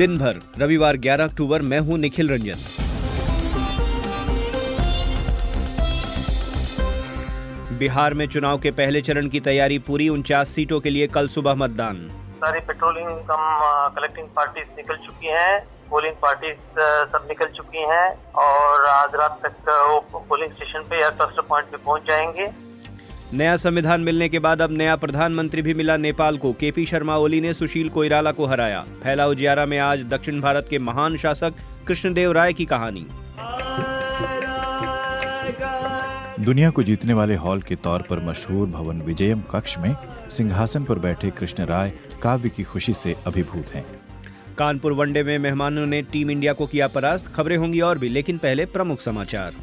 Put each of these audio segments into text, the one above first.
दिन भर रविवार 11 अक्टूबर। मैं हूं निखिल रंजन। बिहार में चुनाव के पहले चरण की तैयारी पूरी। 49 सीटों के लिए कल सुबह मतदान। सारी पेट्रोलिंग कलेक्टिंग पार्टीज निकल चुकी हैं, पोलिंग पार्टीज सब निकल चुकी हैं और आज रात तक वो पोलिंग स्टेशन पे या क्लस्टर पॉइंट पे पहुंच जाएंगे। नया संविधान मिलने के बाद अब नया प्रधानमंत्री भी मिला नेपाल को। केपी शर्मा ओली ने सुशील कोइराला को हराया। फैला उजियारा में आज दक्षिण भारत के महान शासक कृष्णदेव राय की कहानी। दुनिया को जीतने वाले हॉल के तौर पर मशहूर भवन विजयम कक्ष में सिंहासन पर बैठे कृष्ण राय काव्य की खुशी से अभिभूत हैं। कानपुर वनडे में मेहमानों ने टीम इंडिया को किया परास्त। खबरें होंगी और भी, लेकिन पहले प्रमुख समाचार।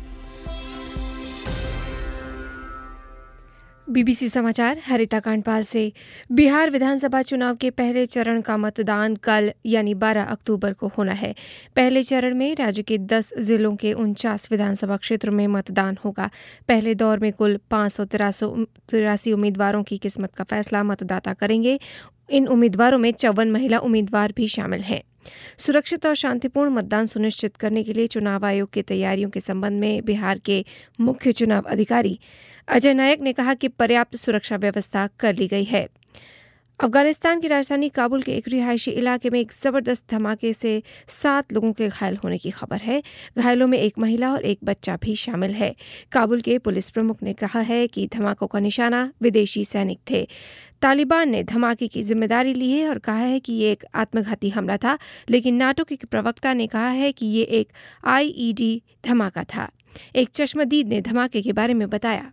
बीबीसी समाचार हरिता कांडपाल से। बिहार विधानसभा चुनाव के पहले चरण का मतदान कल यानी 12 अक्टूबर को होना है। पहले चरण में राज्य के 10 जिलों के 49 विधानसभा क्षेत्रों में मतदान होगा। पहले दौर में कुल 583 उम्मीदवारों की किस्मत का फैसला मतदाता करेंगे। इन उम्मीदवारों में 54 महिला उम्मीदवार भी शामिल हैं। सुरक्षित और शांतिपूर्ण मतदान सुनिश्चित करने के लिए चुनाव आयोग की तैयारियों के संबंध में बिहार के मुख्य चुनाव अधिकारी अजय नायक ने कहा कि पर्याप्त सुरक्षा व्यवस्था कर ली गई है। अफगानिस्तान की राजधानी काबुल के एक रिहायशी इलाके में एक जबरदस्त धमाके से 7 लोगों के घायल होने की खबर है। घायलों में एक महिला और एक बच्चा भी शामिल है। काबुल के पुलिस प्रमुख ने कहा है कि धमाकों का निशाना विदेशी सैनिक थे। तालिबान ने धमाके की जिम्मेदारी ली है और कहा है कि ये एक आत्मघाती हमला था, लेकिन नाटो के प्रवक्ता ने कहा है कि ये एक आईईडी धमाका था। एक चश्मदीद ने धमाके के बारे में बताया।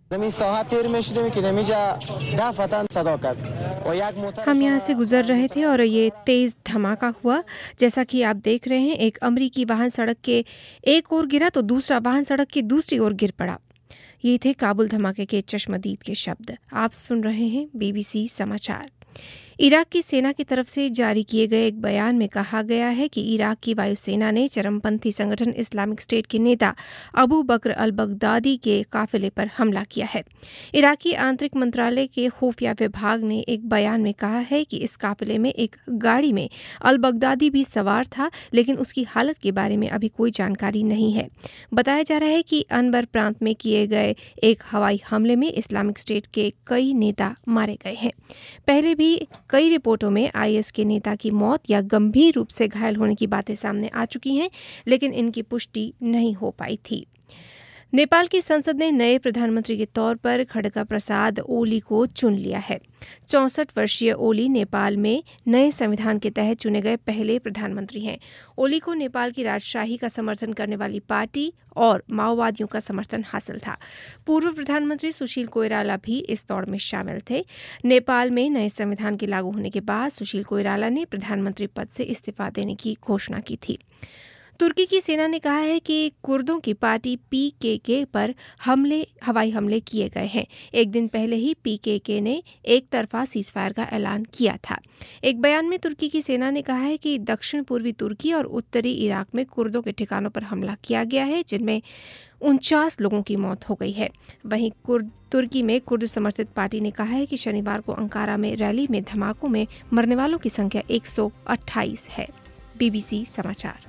हम यहाँ से गुजर रहे थे और ये तेज धमाका हुआ। जैसा कि आप देख रहे हैं, एक अमरीकी वाहन सड़क के एक ओर गिरा तो दूसरा वाहन सड़क की दूसरी ओर गिर पड़ा। ये थे काबुल धमाके के चश्मदीद के शब्द। आप सुन रहे हैं बीबीसी समाचार। इराक की सेना की तरफ से जारी किए गए एक बयान में कहा गया है कि इराक की वायुसेना ने चरमपंथी संगठन इस्लामिक स्टेट के नेता अबू बकर अल बगदादी के काफिले पर हमला किया है। इराकी आंतरिक मंत्रालय के खुफिया विभाग ने एक बयान में कहा है कि इस काफिले में एक गाड़ी में अल बगदादी भी सवार था, लेकिन उसकी हालत के बारे में अभी कोई जानकारी नहीं है। बताया जा रहा है कि अनबर प्रांत में किए गए एक हवाई हमले में इस्लामिक स्टेट के कई नेता मारे गए हैं। पहले भी कई रिपोर्टों में आईएस के नेता की मौत या गंभीर रूप से घायल होने की बातें सामने आ चुकी हैं, लेकिन इनकी पुष्टि नहीं हो पाई थी। नेपाल की संसद ने नए प्रधानमंत्री के तौर पर खड़गा प्रसाद ओली को चुन लिया है। 64 वर्षीय ओली नेपाल में नए संविधान के तहत चुने गए पहले प्रधानमंत्री हैं। ओली को नेपाल की राजशाही का समर्थन करने वाली पार्टी और माओवादियों का समर्थन हासिल था। पूर्व प्रधानमंत्री सुशील कोइराला भी इस दौड़ में शामिल थे। नेपाल में नए संविधान के लागू होने के बाद सुशील कोइराला ने प्रधानमंत्री पद से इस्तीफा देने की घोषणा की थी। तुर्की की सेना ने कहा है कि कुर्दों की पार्टी पीकेके पर हवाई हमले किए गए हैं। एक दिन पहले ही पीकेके ने एक तरफा सीजफायर का ऐलान किया था। एक बयान में तुर्की की सेना ने कहा है कि दक्षिण पूर्वी तुर्की और उत्तरी इराक में कुर्दों के ठिकानों पर हमला किया गया है, जिनमें 49 लोगों की मौत हो गई है। वहीं तुर्की में कुर्द समर्थित पार्टी ने कहा है कि शनिवार को अंकारा में रैली में धमाकों में मरने वालों की संख्या 128 है। बीबीसी समाचार।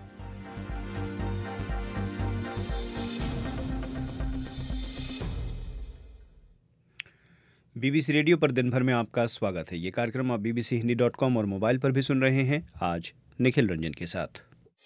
बीबीसी रेडियो पर दिन भर में आपका स्वागत है। ये कार्यक्रम आप bbchindi.com और मोबाइल पर भी सुन रहे हैं। आज निखिल रंजन के साथ।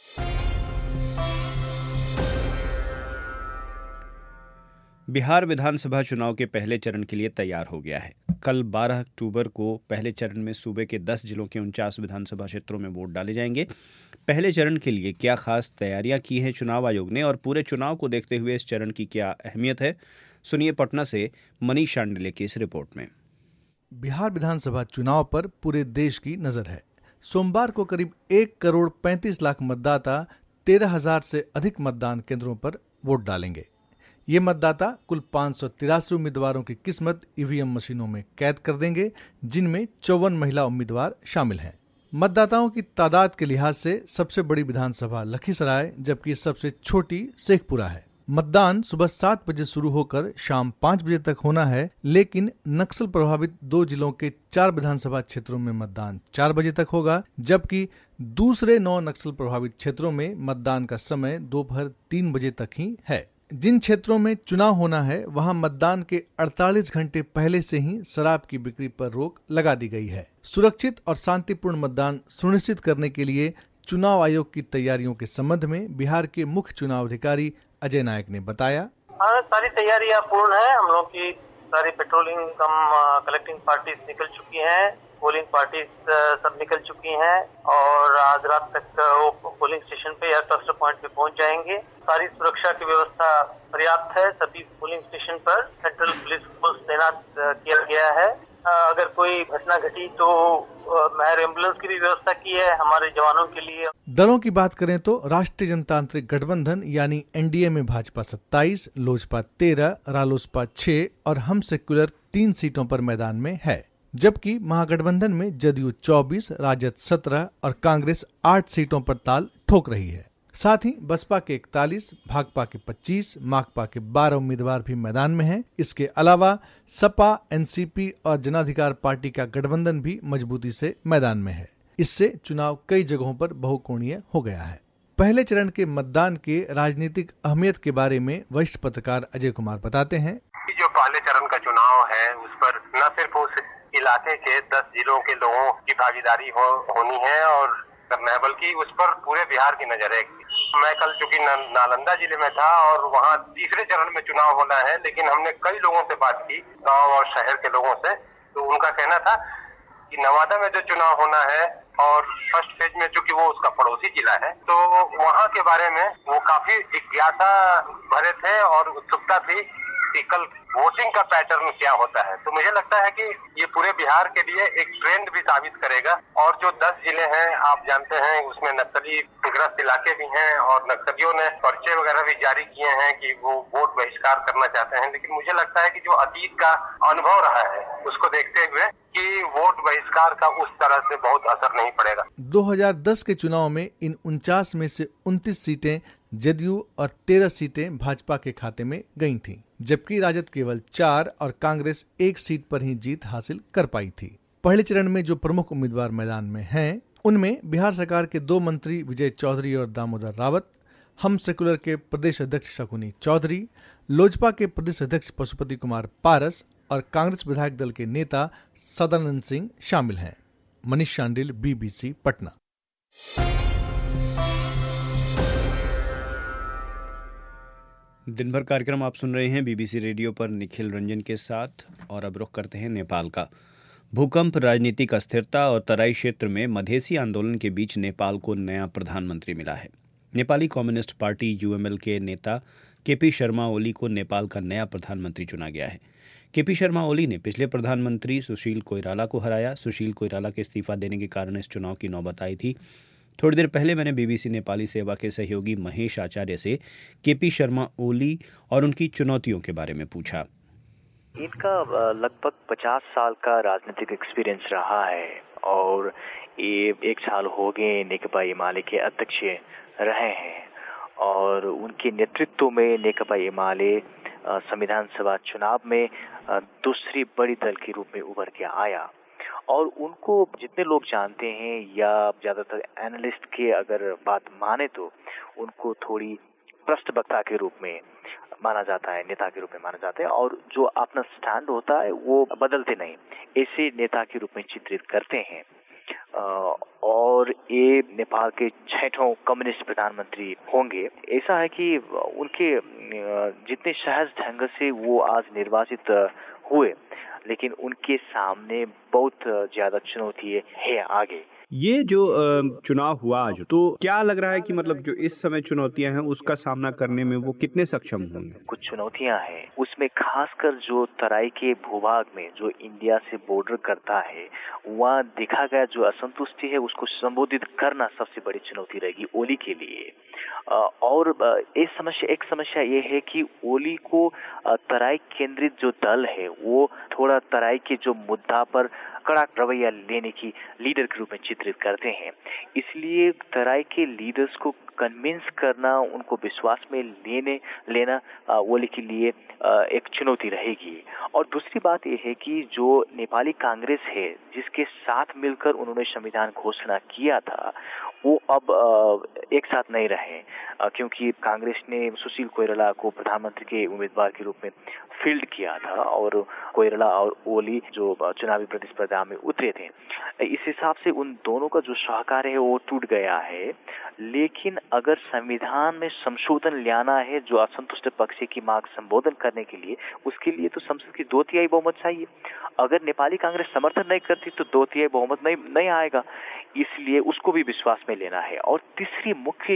बिहार विधानसभा चुनाव के पहले चरण के लिए तैयार हो गया है। कल 12 अक्टूबर को पहले चरण में सूबे के 10 जिलों के 49 विधानसभा क्षेत्रों में वोट डाले जाएंगे। पहले चरण के लिए क्या खास तैयारियां की हैं चुनाव आयोग ने, और पूरे चुनाव को देखते हुए इस चरण की क्या अहमियत है, सुनिए पटना से मनीष शांडिल्य की इस रिपोर्ट में। बिहार विधानसभा चुनाव पर पूरे देश की नजर है। सोमवार को करीब 1,35,00,000 मतदाता 13,000 से अधिक मतदान केंद्रों पर वोट डालेंगे। ये मतदाता कुल 583 उम्मीदवारों की किस्मत ईवीएम मशीनों में कैद कर देंगे, जिनमें 54 महिला उम्मीदवार शामिल हैं। मतदाताओं की तादाद के लिहाज से सबसे बड़ी विधानसभा लखीसराय, जबकि सबसे छोटी शेखपुरा है। मतदान सुबह 7 बजे शुरू होकर शाम 5 बजे तक होना है, लेकिन नक्सल प्रभावित 2 जिलों के 4 विधानसभा क्षेत्रों में मतदान 4 बजे तक होगा, जबकि दूसरे 9 नक्सल प्रभावित क्षेत्रों में मतदान का समय दोपहर 3 बजे तक ही है। जिन क्षेत्रों में चुनाव होना है वहां मतदान के 48 घंटे पहले से ही शराब की बिक्री पर रोक लगा दी गई है। सुरक्षित और शांतिपूर्ण मतदान सुनिश्चित करने के लिए चुनाव आयोग की तैयारियों के संबंध में बिहार के मुख्य चुनाव अधिकारी अजय नायक ने बताया, सारी तैयारियां पूर्ण है। हम लोग की सारी पेट्रोलिंग कलेक्टिंग पार्टीज निकल चुकी हैं, पोलिंग पार्टीज सब निकल चुकी हैं और आज रात तक वो पोलिंग स्टेशन पे या क्लस्टर पॉइंट पे पहुंच जाएंगे। सारी सुरक्षा की व्यवस्था पर्याप्त है। सभी पोलिंग स्टेशन पर सेंट्रल पुलिस फोर्स तैनात किया गया है। अगर कोई घटना घटी तो मेयर एम्बुलेंस की भी व्यवस्था की है हमारे जवानों के लिए। दलों की बात करें तो राष्ट्रीय जनतांत्रिक गठबंधन यानी एनडीए में भाजपा 27, लोजपा 13, रालोसपा 6 और हम सेक्युलर 3 सीटों पर मैदान में है, जबकि महागठबंधन में जदयू 24, राजद 17 और कांग्रेस 8 सीटों पर ताल ठोक रही है। साथ ही बसपा के 41, भाकपा के 25, माकपा के 12 उम्मीदवार भी मैदान में हैं। इसके अलावा सपा, एनसीपी और जन अधिकार पार्टी का गठबंधन भी मजबूती से मैदान में है। इससे चुनाव कई जगहों पर बहुकोणीय हो गया है। पहले चरण के मतदान के राजनीतिक अहमियत के बारे में वरिष्ठ पत्रकार अजय कुमार बताते हैं, जो पहले चरण का चुनाव है उस पर न सिर्फ उस इलाके के 10 जिलों के लोगों की भागीदारी होनी है और करना है, बल्कि उस पर पूरे बिहार की नजर है। मैं कल चूंकि नालंदा जिले में था और वहाँ तीसरे चरण में चुनाव होना है, लेकिन हमने कई लोगों से बात की, गांव और शहर के लोगों से, तो उनका कहना था कि नवादा में जो चुनाव होना है और फर्स्ट फेज में चूंकि वो उसका पड़ोसी जिला है, तो वहाँ के बारे में वो काफी जिज्ञासा भरे थे और उत्सुकता थी कि कल वोटिंग का पैटर्न क्या होता है। तो मुझे लगता है कि ये पूरे बिहार के लिए एक ट्रेंड भी साबित करेगा। और जो 10 जिले हैं आप जानते हैं उसमें नक्सली ग्रस्त इलाके भी हैं और नक्सलियों ने पर्चे वगैरह भी जारी किए हैं कि वो वोट बहिष्कार करना चाहते हैं, लेकिन मुझे लगता है कि जो अतीत का अनुभव रहा है उसको देखते हुए कि वोट बहिष्कार का उस तरह से बहुत असर नहीं पड़ेगा। 2010 के चुनाव में इन 49 में से 29 सीटें जदयू और 13 सीटें भाजपा के खाते में गई थीं, जबकि राजद केवल 4 और कांग्रेस 1 सीट पर ही जीत हासिल कर पाई थी। पहले चरण में जो प्रमुख उम्मीदवार मैदान में हैं, उनमें बिहार सरकार के 2 मंत्री विजय चौधरी और दामोदर रावत, हम सेकुलर के प्रदेश अध्यक्ष शकुनी चौधरी, लोजपा के प्रदेश अध्यक्ष पशुपति कुमार पारस और कांग्रेस विधायक दल के नेता सदानंद सिंह शामिल हैं। मनीष शांडिल, BBC पटना। दिन भर कार्यक्रम आप सुन रहे हैं BBC रेडियो पर निखिल रंजन के साथ, और अब रुख करते हैं नेपाल का। भूकंप, राजनीतिक अस्थिरता और तराई क्षेत्र में मधेसी आंदोलन के बीच नेपाल को नया प्रधानमंत्री मिला है। नेपाली कम्युनिस्ट पार्टी UML के नेता KP शर्मा ओली को नेपाल का नया प्रधानमंत्री चुना गया है। KP शर्मा ओली ने पिछले प्रधानमंत्री सुशील कोइराला को हराया। सुशील कोइराला के इस्तीफा देने के कारण इस चुनाव की नौबत आई थी। थोड़ी देर पहले मैंने BBC नेपाली सेवा के सहयोगी महेश आचार्य से KP शर्मा ओली और उनकी चुनौतियों के बारे में पूछा। इनका लगभग 50 साल का राजनीतिक एक्सपीरियंस रहा है और ये 1 साल हो गए नेकपा एमाले के अध्यक्ष रहे हैं और उनके नेतृत्व में नेकपा एमाले संविधान सभा चुनाव में दूसरी बड़ी दल के रूप में उभर के आया और उनको जितने लोग जानते हैं या ज्यादातर एनालिस्ट के अगर बात माने तो उनको थोड़ी पृष्ठवक्ता के रूप में माना जाता है, नेता के रूप में माना जाता है और जो अपना स्टैंड होता है वो बदलते नहीं, ऐसे नेता के रूप में चित्रित करते हैं। और ये नेपाल के 6ठों कम्युनिस्ट प्रधानमंत्री होंगे। ऐसा है कि उनके जितने सहज ढंग से वो आज निर्वाचित हुए, लेकिन उनके सामने बहुत ज्यादा चुनौती है आगे। ये जो चुनाव हुआ आज, तो क्या लग रहा है कि मतलब जो इस समय चुनौतियां हैं उसका सामना करने में वो कितने सक्षम होंगे? कुछ चुनौतियां हैं, उसमें खासकर जो तराई के भूभाग में जो इंडिया से बॉर्डर करता है वहाँ देखा गया जो असंतुष्टि है उसको संबोधित करना सबसे बड़ी चुनौती रहेगी ओली के लिए। और एक समस्या ये है कि ओली को तराई केंद्रित जो दल है वो थोड़ा तराई के जो मुद्दा पर कड़ा रवैया लेने की लीडर के रूप में चित्रित करते हैं। इसलिए तराई के लीडर्स को कन्विंस करना, उनको विश्वास में लेना ओली के लिए एक चुनौती रहेगी। और दूसरी बात यह है कि जो नेपाली कांग्रेस है, जिसके साथ मिलकर उन्होंने संविधान घोषणा किया था, वो अब एक साथ नहीं रहे, क्योंकि कांग्रेस ने सुशील कोइराला को प्रधानमंत्री के उम्मीदवार के रूप में फील्ड किया था और कोइराला और ओली जो चुनावी प्रतिस्पर्धा में उतरे थे। इस हिसाब से उन दोनों का जो सहकार है वो टूट गया है। लेकिन अगर संविधान में संशोधन लाना है जो असंतुष्ट पक्ष की मांग संबोधन करने के लिए, उसके लिए तो संसद की 2/3 बहुमत चाहिए। अगर नेपाली कांग्रेस समर्थन नहीं करती तो 2/3 बहुमत नहीं आएगा। इसलिए उसको भी विश्वास में लेना है। और तीसरी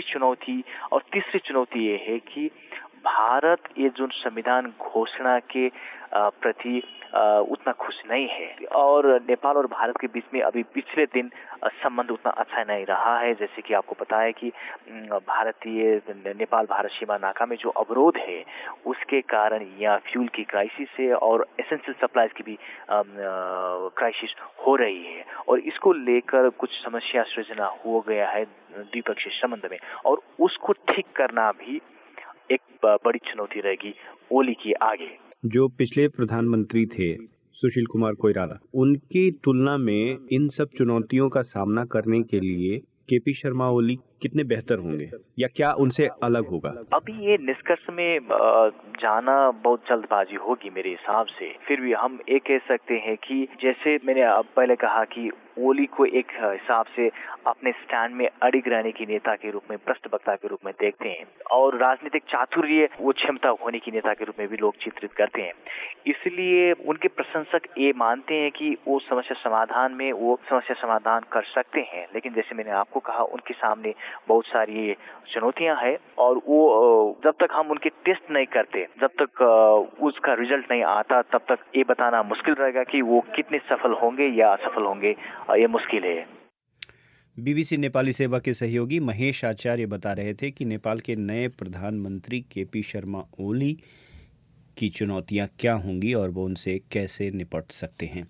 चुनौती ये है कि भारत ये जो संविधान घोषणा के प्रति उतना खुश नहीं है और नेपाल और भारत के बीच में अभी पिछले दिन संबंध उतना अच्छा नहीं रहा है। जैसे कि आपको पता है कि नेपाल भारत सीमा नाका में जो अवरोध है उसके कारण यहाँ फ्यूल की क्राइसिस है और एसेंशियल सप्लाईज की भी क्राइसिस हो रही है और इसको लेकर कुछ समस्या सृजना हो गया है द्विपक्षीय संबंध में और उसको ठीक करना भी एक बड़ी चुनौती रहेगी ओली की आगे। जो पिछले प्रधानमंत्री थे सुशील कुमार कोइराला, उनकी तुलना में इन सब चुनौतियों का सामना करने के लिए केपी शर्मा ओली कितने बेहतर होंगे या क्या उनसे अलग होगा? अभी ये निष्कर्ष में जाना बहुत जल्दबाजी होगी मेरे हिसाब से। फिर भी हम ये कह सकते हैं कि जैसे मैंने पहले कहा कि ओली को एक हिसाब से अपने स्टैंड में अडिग रहने की नेता के रूप में, पृष्ठवक्ता के रूप में देखते हैं और राजनीतिक चातुर्य वो क्षमता होने की नेता के रूप में भी लोग चित्रित करते हैं। इसलिए उनके प्रशंसक ये मानते हैं कि वो समस्या समाधान कर सकते हैं। लेकिन जैसे मैंने आपको कहा उनके सामने बहुत सारी चुनौतियां हैं और वो जब तक हम उनके टेस्ट नहीं करते, जब तक उसका रिजल्ट नहीं आता, तब तक ये बताना मुश्किल रहेगा कि वो कितने सफल होंगे या असफल होंगे, ये मुश्किल है। बीबीसी नेपाली सेवा के सहयोगी महेश आचार्य बता रहे थे कि नेपाल के नए प्रधानमंत्री केपी शर्मा ओली की चुनौतियां क्या होंगी और वो उनसे कैसे निपट सकते हैं।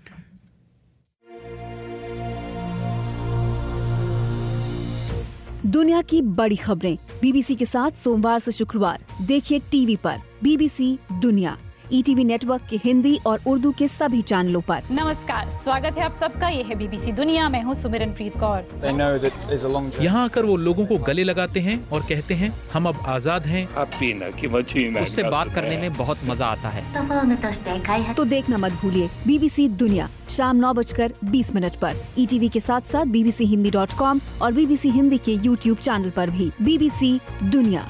दुनिया की बड़ी खबरें बीबीसी के साथ सोमवार से शुक्रवार देखिए टीवी पर बीबीसी दुनिया, ईटीवी नेटवर्क के हिंदी और उर्दू के सभी चैनलों पर। नमस्कार, स्वागत है आप सबका। ये है बीबीसी दुनिया, मैं हूँ सुमिरनप्रीत कौर। यहाँ आकर वो लोगों को गले लगाते हैं और कहते हैं हम अब आजाद हैं। उससे बात करने में बहुत मजा आता है। तो देखना मत भूलिए बीबीसी दुनिया शाम 9:20 पर ईटीवी के साथ साथ bbchindi.com और बीबीसी हिंदी के YouTube चैनल पर भी। बीबीसी दुनिया।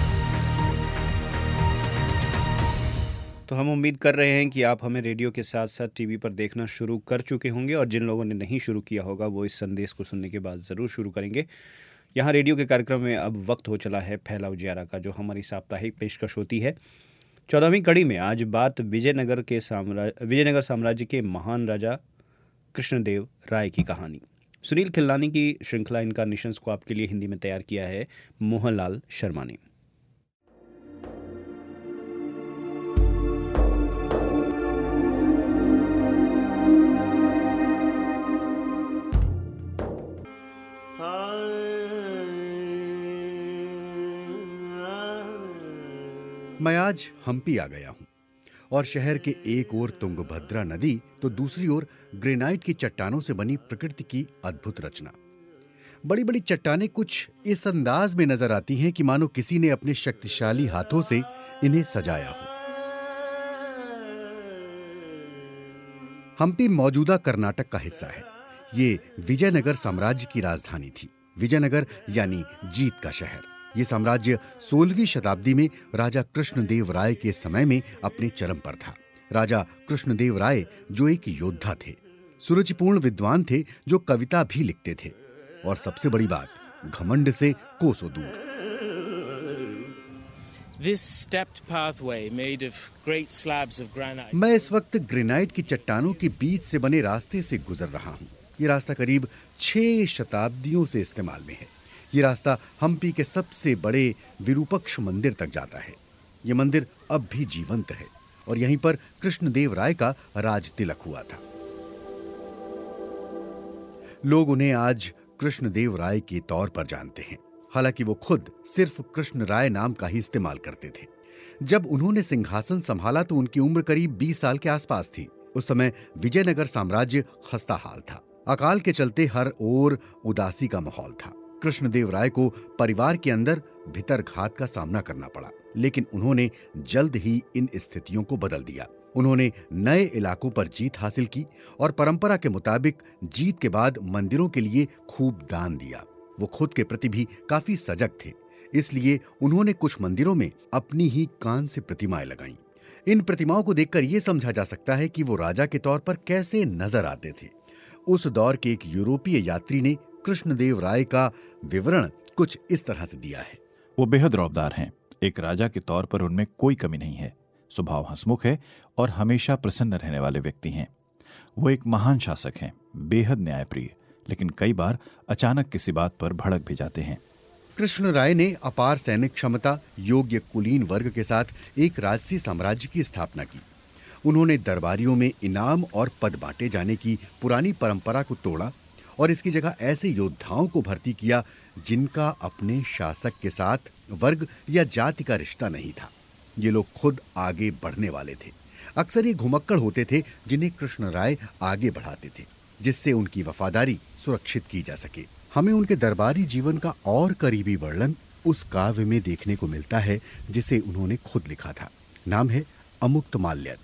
तो हम उम्मीद कर रहे हैं कि आप हमें रेडियो के साथ साथ टीवी पर देखना शुरू कर चुके होंगे और जिन लोगों ने नहीं शुरू किया होगा वो इस संदेश को सुनने के बाद ज़रूर शुरू करेंगे। यहाँ रेडियो के कार्यक्रम में अब वक्त हो चला है फैला उजियारा का, जो हमारी साप्ताहिक पेशकश होती है। 14वीं कड़ी में आज बात विजयनगर साम्राज्य के महान राजा कृष्णदेव राय की कहानी। सुनील खिल्लानी की श्रृंखला इनकार्नेशंस को आपके लिए हिंदी में तैयार किया है मोहनलाल शर्मा ने। मैं आज हम्पी आ गया हूं और शहर के एक ओर तुंगभद्रा नदी तो दूसरी ओर ग्रेनाइट की चट्टानों से बनी प्रकृति की अद्भुत रचना। बड़ी बड़ी चट्टानें कुछ इस अंदाज में नजर आती हैं कि मानो किसी ने अपने शक्तिशाली हाथों से इन्हें सजाया हो। हम्पी मौजूदा कर्नाटक का हिस्सा है। ये विजयनगर साम्राज्य की राजधानी थी। विजयनगर यानी जीत का शहर। ये साम्राज्य 16वीं शताब्दी में राजा कृष्णदेव राय के समय में अपने चरम पर था। राजा कृष्णदेव राय जो एक योद्धा थे, सुरुचिपूर्ण विद्वान थे, जो कविता भी लिखते थे और सबसे बड़ी बात, घमंड से कोसों दूर। मैं इस वक्त ग्रेनाइट की चट्टानों के बीच से बने रास्ते से गुजर रहा हूँ। ये रास्ता करीब 6 शताब्दियों से इस्तेमाल में है। ये रास्ता हम्पी के सबसे बड़े विरूपक्ष मंदिर तक जाता है। ये मंदिर अब भी जीवंत है और यहीं पर कृष्णदेव राय का राज तिलक हुआ था। लोग उन्हें आज कृष्णदेव राय के तौर पर जानते हैं। हालांकि वो खुद सिर्फ कृष्ण राय नाम का ही इस्तेमाल करते थे। जब उन्होंने सिंहासन संभाला तो उनकी उम्र करीब 20 साल के आसपास थी। उस समय विजयनगर साम्राज्य खस्ता हाल था। अकाल के चलते हर ओर उदासी का माहौल था। कृष्णदेव राय को परिवार के अंदर भीतर घात का सामना करना पड़ा, लेकिन उन्होंने जल्द ही इन स्थितियों को बदल दिया। उन्होंने नए इलाकों पर जीत हासिल की और परंपरा के मुताबिक जीत के बाद मंदिरों के लिए खूब दान दिया। वो खुद के प्रति भी काफी सजग थे, इसलिए उन्होंने कुछ मंदिरों में अपनी ही कांस्य प्रतिमाएं लगाईं। इन प्रतिमाओं को देखकर यह समझा जा सकता है कि वो राजा के तौर पर कैसे नजर आते थे। उस दौर के एक यूरोपीय यात्री ने कृष्णदेव राय का विवरण कुछ इस तरह से दिया है। वो बेहद रौबदार हैं। एक राजा के तौर पर उनमें कोई कमी नहीं है। स्वभाव हंसमुख है और हमेशा प्रसन्न रहने वाले व्यक्ति हैं। वो एक महान शासक हैं, बेहद न्यायप्रिय, लेकिन कई बार अचानक किसी बात पर भड़क भी जाते हैं। कृष्ण राय ने अपार सैनिक क्षमता, योग्य कुलीन वर्ग के साथ एक राजसी साम्राज्य की स्थापना की। उन्होंने दरबारियों में इनाम और पद बांटे जाने की पुरानी परंपरा को तोड़ा और इसकी जगह ऐसे योद्धाओं को भर्ती किया जिनका अपने शासक के साथ वर्ग या जाति का रिश्ता नहीं था। ये लोग खुद आगे बढ़ने वाले थे। अक्सर ये घुमक्कड़ होते थे जिन्हें कृष्ण राय आगे बढ़ाते थे, जिससे उनकी वफादारी सुरक्षित की जा सके। हमें उनके दरबारी जीवन का और करीबी वर्णन उस काव्य में देखने को मिलता है जिसे उन्होंने खुद लिखा था। नाम है अमुक्त माल्यद।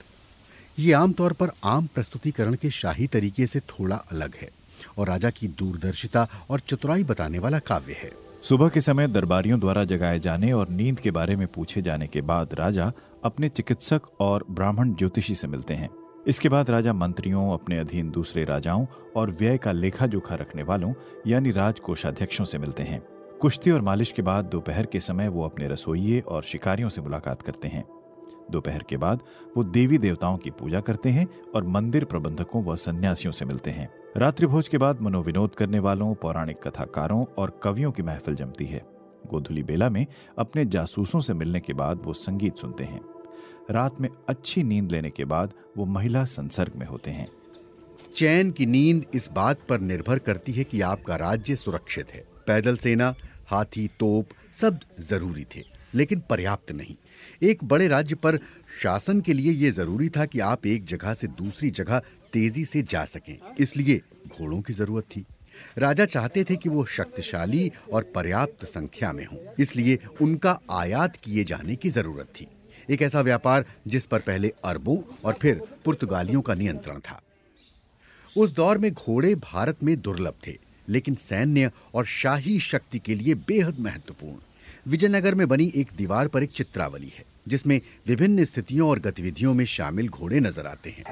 ये आमतौर पर आम प्रस्तुतिकरण के शाही तरीके से थोड़ा अलग है और राजा की दूरदर्शिता और चतुराई बताने वाला काव्य है। सुबह के समय दरबारियों द्वारा जगाए जाने और नींद के बारे में पूछे जाने के बाद राजा अपने चिकित्सक और ब्राह्मण ज्योतिषी से मिलते हैं। इसके बाद राजा मंत्रियों, अपने अधीन दूसरे राजाओं और व्यय का लेखा जोखा रखने वालों यानी राजकोषाध्यक्षों से मिलते हैं। कुश्ती और मालिश के बाद दोपहर के समय वो अपने रसोइये और शिकारियों से मुलाकात करते हैं। दोपहर के बाद वो देवी देवताओं की पूजा करते हैं और मंदिर प्रबंधकों व सन्यासियों से मिलते हैं। रात्रि भोज के बाद मनोविनोद करने वालों, पौराणिक कथाकारों और कवियों की महफिल जमती है। गोधूली बेला में अपने जासूसों से मिलने के बाद वो संगीत सुनते हैं। रात में अच्छी नींद लेने के बाद वो महिला संसर्ग में होते हैं। चैन की नींद इस बात पर निर्भर करती है कि आपका राज्य सुरक्षित है। पैदल सेना, हाथी, तोप सब जरूरी थे, लेकिन पर्याप्त नहीं। एक बड़े राज्य पर शासन के लिए यह जरूरी था कि आप एक जगह से दूसरी जगह तेजी से जा सकें। इसलिए घोड़ों की जरूरत थी। राजा चाहते थे कि वो शक्तिशाली और पर्याप्त संख्या में हों, इसलिए उनका आयात किए जाने की जरूरत थी। एक ऐसा व्यापार जिस पर पहले अरबों और फिर पुर्तगालियों का नियंत्रण था। उस दौर में घोड़े भारत में दुर्लभ थे, लेकिन सैन्य और शाही शक्ति के लिए बेहद महत्वपूर्ण। विजयनगर में बनी एक दीवार पर एक चित्रावली है जिसमें विभिन्न स्थितियों और गतिविधियों में शामिल घोड़े नजर आते हैं।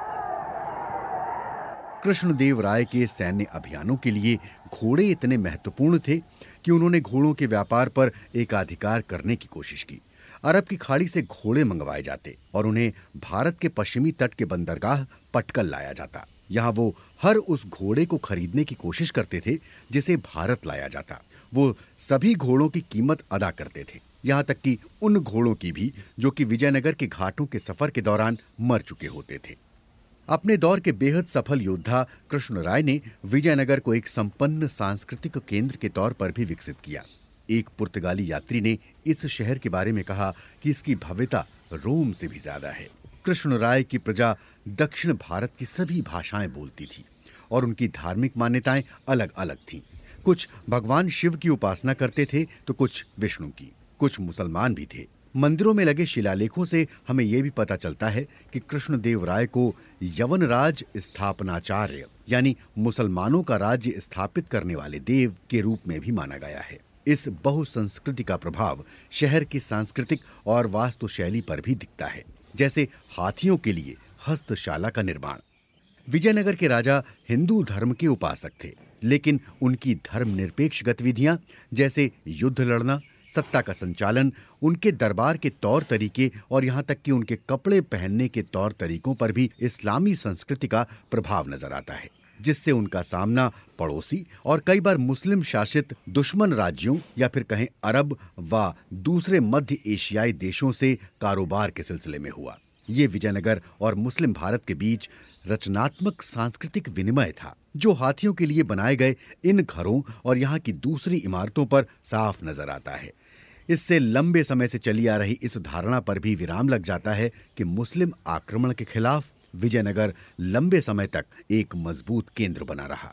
कृष्णदेव राय के सैन्य अभियानों के लिए घोड़े इतने महत्वपूर्ण थे कि उन्होंने घोड़ों के व्यापार पर एकाधिकार करने की कोशिश की। अरब की खाड़ी से घोड़े मंगवाए जाते और उन्हें भारत के पश्चिमी तट के बंदरगाह पटकल लाया जाता। यहाँ वो हर उस घोड़े को खरीदने की कोशिश करते थे जिसे भारत लाया जाता। वो सभी घोड़ों की कीमत अदा करते थे, यहाँ तक कि उन घोड़ों की भी जो कि विजयनगर के घाटों के सफर के दौरान मर चुके होते थे। अपने दौर के बेहद सफल योद्धा कृष्ण राय ने विजयनगर को एक संपन्न सांस्कृतिक केंद्र के तौर पर भी विकसित किया। एक पुर्तगाली यात्री ने इस शहर के बारे में कहा कि इसकी भव्यता रोम से भी ज्यादा है। कृष्ण राय की प्रजा दक्षिण भारत की सभी भाषाएं बोलती थी और उनकी धार्मिक मान्यताएं अलग अलग थीं। कुछ भगवान शिव की उपासना करते थे तो कुछ विष्णु की। कुछ मुसलमान भी थे। मंदिरों में लगे शिलालेखों से हमें यह भी पता चलता है कि कृष्णदेव राय को यवनराज स्थापनाचार्य यानी मुसलमानों का राज्य स्थापित करने वाले देव के रूप में भी माना गया है। इस बहुसंस्कृति का प्रभाव शहर की सांस्कृतिक और वास्तुशैली पर भी दिखता है, जैसे हाथियों के लिए हस्तशाला का निर्माण। विजयनगर के राजा हिंदू धर्म के उपासक थे, लेकिन उनकी धर्मनिरपेक्ष गतिविधियां जैसे युद्ध लड़ना, सत्ता का संचालन, उनके दरबार के तौर तरीके और यहाँ तक कि उनके कपड़े पहनने के तौर तरीकों पर भी इस्लामी संस्कृति का प्रभाव नजर आता है, जिससे उनका सामना पड़ोसी और कई बार मुस्लिम शासित दुश्मन राज्यों या फिर कहें अरब व दूसरे मध्य एशियाई देशों से कारोबार के सिलसिले में हुआ। ये विजयनगर और मुस्लिम भारत के बीच रचनात्मक सांस्कृतिक विनिमय था, जो हाथियों के लिए बनाए गए इन घरों और यहाँ की दूसरी इमारतों पर साफ नजर आता है। इससे लंबे समय से चली आ रही इस धारणा पर भी विराम लग जाता है कि मुस्लिम आक्रमण के खिलाफ विजयनगर लंबे समय तक एक मजबूत केंद्र बना रहा।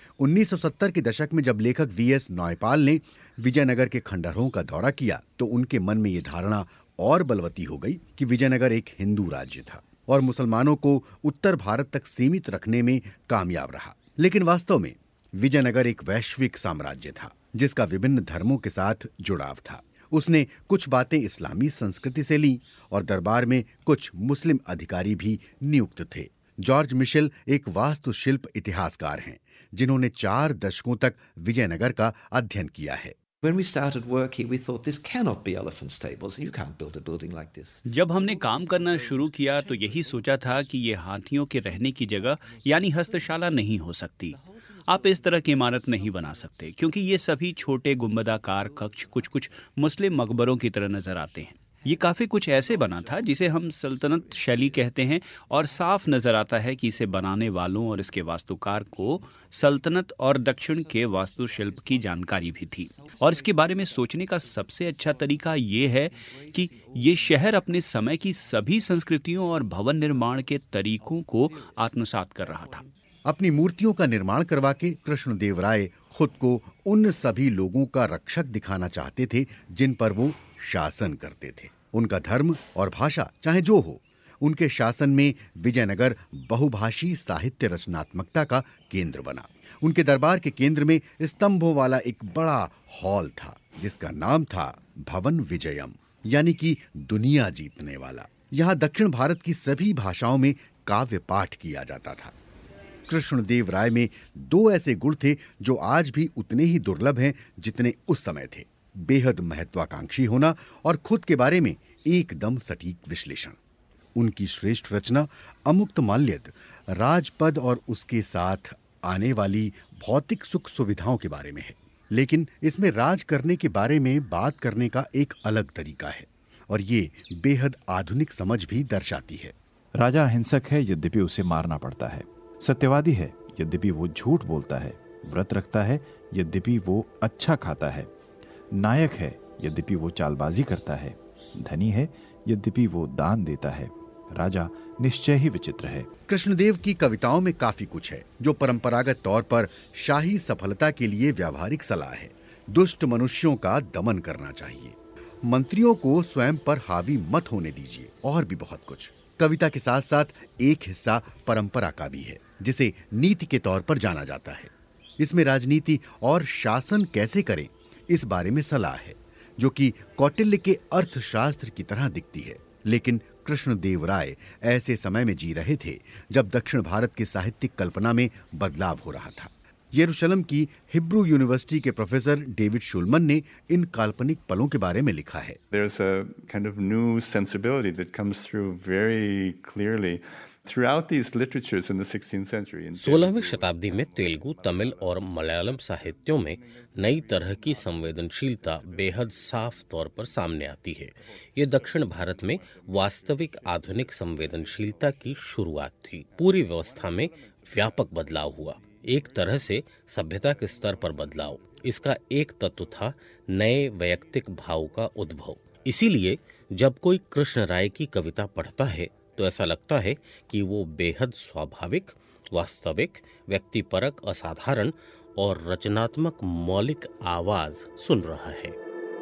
1970 के दशक में जब लेखक वीएस नौपाल ने विजयनगर के खंडहरों का दौरा किया तो उनके मन में ये धारणा और बलवती हो गई कि विजयनगर एक हिंदू राज्य था और मुसलमानों को उत्तर भारत तक सीमित रखने में कामयाब रहा। लेकिन वास्तव में विजयनगर एक वैश्विक साम्राज्य था जिसका विभिन्न धर्मों के साथ जुड़ाव था। उसने कुछ बातें इस्लामी संस्कृति से ली और दरबार में कुछ मुस्लिम अधिकारी भी नियुक्त थे। जॉर्ज मिशेल एक वास्तुशिल्प इतिहासकार हैं जिन्होंने 4 दशकों तक विजयनगर का अध्ययन किया है। When we started work here, we thought this cannot be elephant stables. You can't build a building like this. जब हमने काम करना शुरू किया तो यही सोचा था कि ये हाथियों के रहने की जगह यानी हस्तशाला नहीं हो सकती। आप इस तरह की इमारत नहीं बना सकते क्योंकि ये सभी छोटे गुंबदाकार कक्ष कुछ मुस्लिम मकबरों की तरह नजर आते हैं। ये काफ़ी कुछ ऐसे बना था जिसे हम सल्तनत शैली कहते हैं और साफ नज़र आता है कि इसे बनाने वालों और इसके वास्तुकार को सल्तनत और दक्षिण के वास्तुशिल्प की जानकारी भी थी। और इसके बारे में सोचने का सबसे अच्छा तरीका ये है कि ये शहर अपने समय की सभी संस्कृतियों और भवन निर्माण के तरीकों को आत्मसात कर रहा था। अपनी मूर्तियों का निर्माण करवा के कृष्णदेवराय खुद को उन सभी लोगों का रक्षक दिखाना चाहते थे जिन पर वो शासन करते थे। उनका धर्म और भाषा चाहे जो हो, उनके शासन में विजयनगर बहुभाषी साहित्य रचनात्मकता का केंद्र बना। उनके दरबार के केंद्र में स्तंभों वाला एक बड़ा हॉल था जिसका नाम था भवन विजयम, यानी कि दुनिया जीतने वाला। यहाँ दक्षिण भारत की सभी भाषाओं में काव्य पाठ किया जाता था। कृष्णदेवराय में 2 ऐसे गुण थे जो आज भी उतने ही दुर्लभ हैं जितने उस समय थे: बेहद महत्वाकांक्षी होना और खुद के बारे में एकदम सटीक विश्लेषण। उनकी श्रेष्ठ रचना अमुक्तमाल्यद राजपद और उसके साथ आने वाली भौतिक सुख सुविधाओं के बारे में है, लेकिन इसमें राज करने के बारे में बात करने का एक अलग तरीका है और ये बेहद आधुनिक समझ भी दर्शाती है। राजा अहिंसक है, यद्यपि उसे मारना पड़ता है। सत्यवादी है, यद्यपि वो झूठ बोलता है। व्रत रखता है, यद्यपि वो अच्छा खाता है। नायक है, यद्यपि वो चालबाजी करता है। धनी है, यद्यपि वो दान देता है। राजा निश्चय ही विचित्र है। कृष्णदेव की कविताओं में काफी कुछ है जो परंपरागत तौर पर शाही सफलता के लिए व्यावहारिक सलाह है। दुष्ट मनुष्यों का दमन करना चाहिए, मंत्रियों को स्वयं पर हावी मत होने दीजिए, और भी बहुत कुछ। कविता के साथ साथ एक हिस्सा परंपरा का भी है जिसे नीति के तौर पर जाना जाता है। इसमें राजनीति और शासन कैसे करें इस बारे में सलाह है, जो कि कौटिल्य के अर्थशास्त्र की तरह दिखती है। लेकिन कृष्णदेवराय ऐसे समय में जी रहे थे जब दक्षिण भारत के साहित्यिक कल्पना में बदलाव हो रहा था। यरूशलेम की हिब्रू यूनिवर्सिटी के प्रोफेसर डेविड शुलमन ने इन काल्पनिक पलों के बारे में लिखा है। There's a kind of new sensibility that comes through very clearly throughout these literatures in the 16th century. 16वीं शताब्दी में तेलुगु, तमिल और मलयालम साहित्यों में नई तरह की संवेदनशीलता बेहद साफ तौर पर सामने आती है। ये दक्षिण भारत में वास्तविक आधुनिक संवेदनशीलता की शुरुआत थी। पूरी व्यवस्था में व्यापक बदलाव हुआ, एक तरह से सभ्यता के स्तर पर बदलाव। इसका एक तत्व था नए वैयक्तिक भाव का उद्भव। इसीलिए जब कोई कृष्ण राय की कविता पढ़ता है तो ऐसा लगता है कि वो बेहद स्वाभाविक, वास्तविक, व्यक्तिपरक, असाधारण और रचनात्मक मौलिक आवाज सुन रहा है।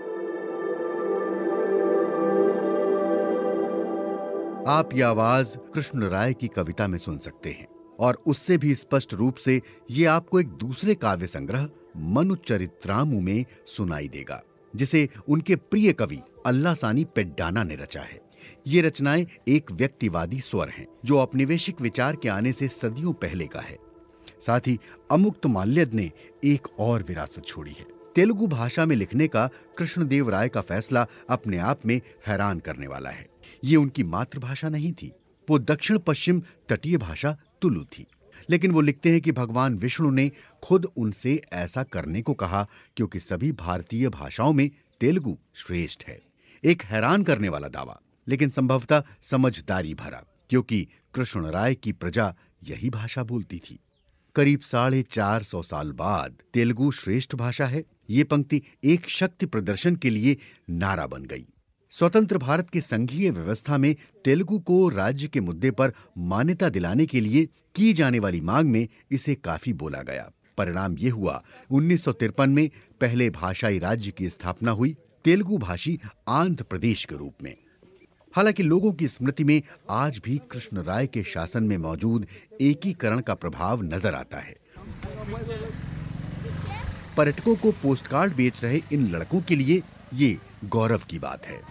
आप ये आवाज कृष्ण राय की कविता में सुन सकते हैं और उससे भी स्पष्ट रूप से ये आपको एक दूसरे काव्य संग्रह मनुचरित्रामु में सुनाई देगा, जिसे उनके प्रिय कवि अल्लासानी पेड्डाना ने रचा है। ये रचनाएं एक व्यक्तिवादी स्वर हैं जो औपनिवेशिक विचार के आने से सदियों पहले का है। साथ ही अमुक्तमाल्यद ने एक और विरासत छोड़ी है। तेलुगु भाषा में लिखने का कृष्णदेव राय का फैसला अपने आप में हैरान करने वाला है। ये उनकी मातृभाषा नहीं थी, वो दक्षिण पश्चिम तटीय भाषा तुलु थी। लेकिन वो लिखते हैं कि भगवान विष्णु ने खुद उनसे ऐसा करने को कहा क्योंकि सभी भारतीय भाषाओं में तेलुगु श्रेष्ठ है। एक हैरान करने वाला दावा, लेकिन संभवतः समझदारी भरा, क्योंकि कृष्ण राय की प्रजा यही भाषा बोलती थी। करीब 450 साल बाद तेलुगु श्रेष्ठ भाषा है, ये पंक्ति एक शक्ति प्रदर्शन के लिए नारा बन गई। स्वतंत्र भारत की संघीय व्यवस्था में तेलुगु को राज्य के मुद्दे पर मान्यता दिलाने के लिए की जाने वाली मांग में इसे काफी बोला गया। परिणाम ये हुआ, 1953 में पहले भाषाई राज्य की स्थापना हुई, तेलुगु भाषी आंध्र प्रदेश के रूप में। हालांकि लोगों की स्मृति में आज भी कृष्ण राय के शासन में मौजूद एकीकरण का प्रभाव नजर आता है। पर्यटकों को पोस्टकार्ड बेच रहे इन लड़कों के लिए ये गौरव की बात है।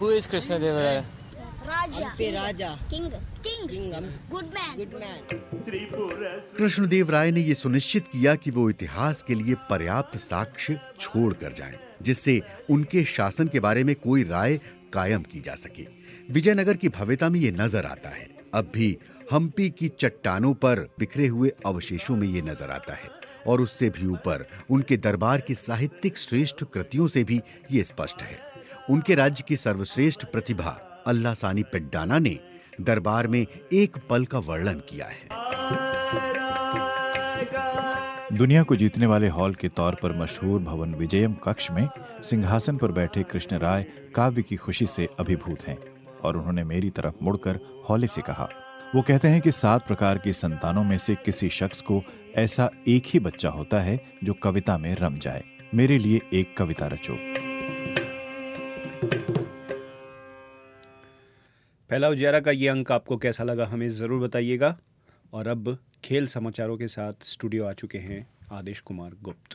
राजा king good man. Krishnadev Rai ने ये सुनिश्चित किया कि वो इतिहास के लिए पर्याप्त साक्ष्य छोड़ कर जाएं, जिससे उनके शासन के बारे में कोई राय कायम की जा सके। विजयनगर की भव्यता में ये नजर आता है। अब भी हम्पी की चट्टानों पर बिखरे हुए अवशेषों में ये नजर आता है, और उससे भी ऊपर उनके दरबार की साहित्यिक श्रेष्ठ कृतियों से भी ये स्पष्ट है। उनके राज्य की सर्वश्रेष्ठ प्रतिभा अल्लासानी पेड्डाना ने दरबार में एक पल का वर्णन किया है। दुनिया को जीतने वाले हॉल के तौर पर मशहूर भवन विजयम कक्ष में सिंहासन पर बैठे कृष्ण राय काव्य की खुशी से अभिभूत हैं, और उन्होंने मेरी तरफ मुड़कर हौले से कहा। वो कहते हैं कि 7 प्रकार की संतानों में से किसी शख्स को ऐसा एक ही बच्चा होता है जो कविता में रम जाए। मेरे लिए एक कविता रचो। पहला उजियारा का ये अंक आपको कैसा लगा हमें ज़रूर बताइएगा। और अब खेल समाचारों के साथ स्टूडियो आ चुके हैं आदेश कुमार गुप्त।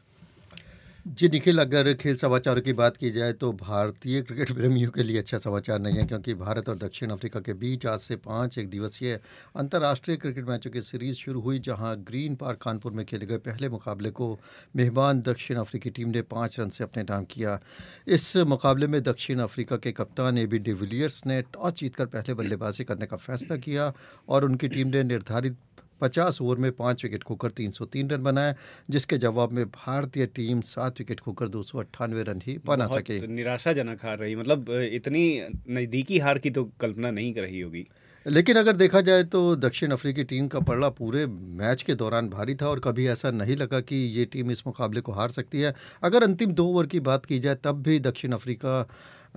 जी निखिल, अगर खेल समाचारों की बात की जाए तो भारतीय क्रिकेट प्रेमियों के लिए अच्छा समाचार नहीं है, क्योंकि भारत और दक्षिण अफ्रीका के बीच आज से 5 एक दिवसीय अंतर्राष्ट्रीय क्रिकेट मैचों की सीरीज शुरू हुई, जहां ग्रीन पार्क कानपुर में खेले गए पहले मुकाबले को मेहमान दक्षिण अफ्रीकी टीम ने 5 रन से अपने नाम किया। इस मुकाबले में दक्षिण अफ्रीका के कप्तान एबी डिविलियर्स ने टॉस जीतकर पहले बल्लेबाजी करने का फैसला किया, और उनकी टीम ने निर्धारित 50 ओवर में 5 विकेट खोकर 303 रन बनाए, जिसके जवाब में भारतीय टीम 7 विकेट खोकर 298 रन ही बना सके। निराशाजनक हार रही, मतलब इतनी नज़दीकी हार की तो कल्पना नहीं कर रही होगी। लेकिन अगर देखा जाए तो दक्षिण अफ्रीकी टीम का पलड़ा पूरे मैच के दौरान भारी था, और कभी ऐसा नहीं लगा कि ये टीम इस मुकाबले को हार सकती है। अगर अंतिम 2 ओवर की बात की जाए तब भी दक्षिण अफ्रीका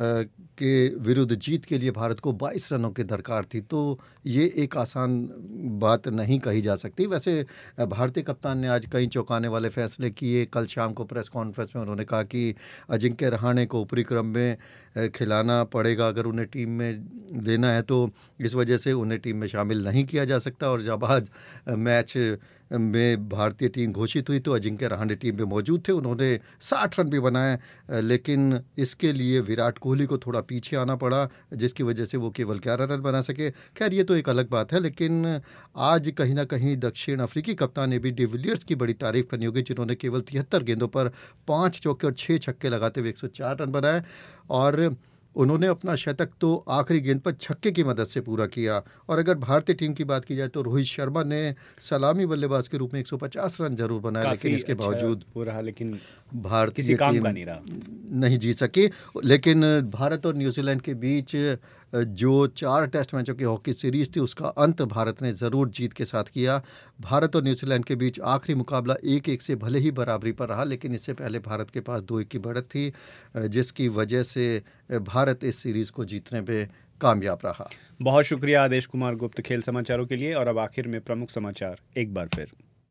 के विरुद्ध जीत के लिए भारत को 22 रनों की दरकार थी, तो ये एक आसान बात नहीं कही जा सकती। वैसे भारतीय कप्तान ने आज कई चौंकाने वाले फैसले किए। कल शाम को प्रेस कॉन्फ्रेंस में उन्होंने कहा कि अजिंक्य रहाणे को ऊपरी क्रम में खिलाना पड़ेगा, अगर उन्हें टीम में लेना है तो इस वजह से उन्हें टीम में शामिल नहीं किया जा सकता। और जब आज मैच में भारतीय टीम घोषित हुई तो अजिंक्य रहाणे टीम में मौजूद थे, उन्होंने 60 रन भी बनाए, लेकिन इसके लिए विराट कोहली को थोड़ा पीछे आना पड़ा, जिसकी वजह से वो केवल 11 रन बना सके। खैर ये तो एक अलग बात है, लेकिन आज कहीं ना कहीं दक्षिण अफ्रीकी कप्तान एबी डिविलियर्स की बड़ी तारीफ करनी होगी, जिन्होंने केवल 73 गेंदों पर 5 चौके और 6 छक्के लगाते हुए 104 रन बनाए, और उन्होंने अपना शतक तो आखिरी गेंद पर छक्के की मदद से पूरा किया। और अगर भारतीय टीम की बात की जाए तो रोहित शर्मा ने सलामी बल्लेबाज के रूप में 150 रन जरूर बनाए, लेकिन इसके बावजूद पूरा लेकिन भारतीय टीम नहीं जीत सकी। लेकिन भारत और न्यूजीलैंड के बीच जो 4 टेस्ट मैचों की हॉकी सीरीज थी उसका अंत भारत ने ज़रूर जीत के साथ किया। भारत और न्यूजीलैंड के बीच आखिरी मुकाबला 1-1 से भले ही बराबरी पर रहा, लेकिन इससे पहले भारत के पास 2-1 की बढ़त थी, जिसकी वजह से भारत इस सीरीज़ को जीतने पे कामयाब रहा। बहुत शुक्रिया आदेश कुमार गुप्त खेल समाचारों के लिए। और अब आखिर में प्रमुख समाचार एक बार फिर।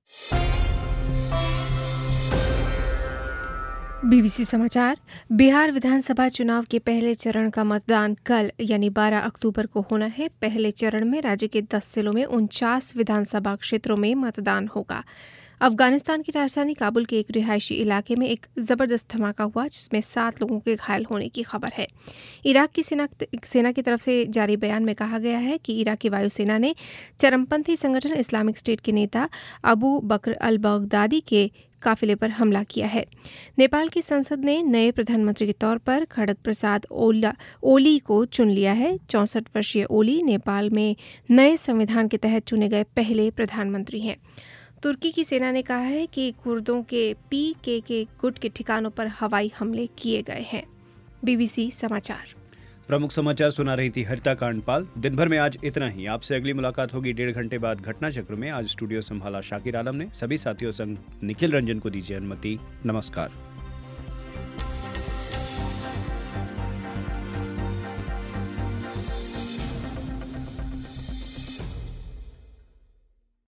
बीबीसी समाचार। बिहार विधानसभा चुनाव के पहले चरण का मतदान कल यानी 12 अक्टूबर को होना है। पहले चरण में राज्य के 10 जिलों में 49 विधानसभा क्षेत्रों में मतदान होगा। अफगानिस्तान की राजधानी काबुल के एक रिहायशी इलाके में एक जबरदस्त धमाका हुआ, जिसमें 7 लोगों के घायल होने की खबर है। इराक की सेना की तरफ से जारी बयान में कहा गया है कि इराकी वायुसेना ने चरमपंथी संगठन इस्लामिक स्टेट के नेता अबू बकर अल बगदादी के काफिले पर हमला किया है। नेपाल की संसद ने नए प्रधानमंत्री के तौर पर खड़ग प्रसाद ओली को चुन लिया है। 64 वर्षीय ओली नेपाल में नए संविधान के तहत चुने गए पहले प्रधानमंत्री हैं। तुर्की की सेना ने कहा है कि कुर्दों के PKK गुट के ठिकानों पर हवाई हमले किए गए हैं। बीबीसी समाचार। प्रमुख समाचार सुना रही थी हरिता कांडपाल। दिन भर में आज इतना ही। आपसे अगली मुलाकात होगी 1.5 घंटे बाद घटना चक्र में। आज स्टूडियो संभाला शाकिर आलम ने। सभी साथियों संग निखिल रंजन को दीजिए अनुमति। नमस्कार।